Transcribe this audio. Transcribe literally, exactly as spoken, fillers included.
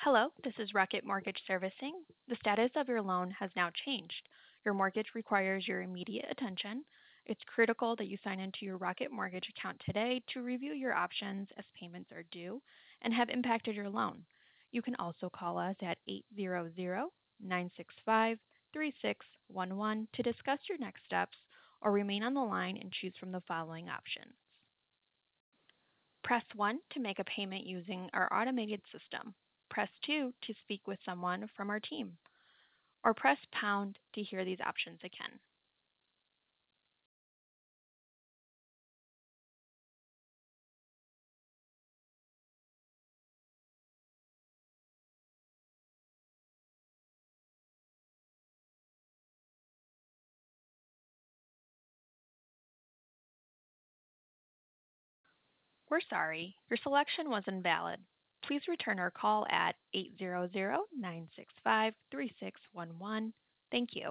Hello, this is Rocket Mortgage Servicing. The status of your loan has now changed. Your mortgage requires your immediate attention. It's critical that you sign into your Rocket Mortgage account today to review your options as payments are due and have impacted your loan. You can also call us at eight hundred, nine six five, three six one one to discuss your next steps or remain on the line and choose from the following options. Press one to make a payment using our automated system. Press two to speak with someone from our team, or press pound to hear these options again. We're sorry, your selection was invalid. Please return our call at eight hundred, nine six five, three six one one. Thank you.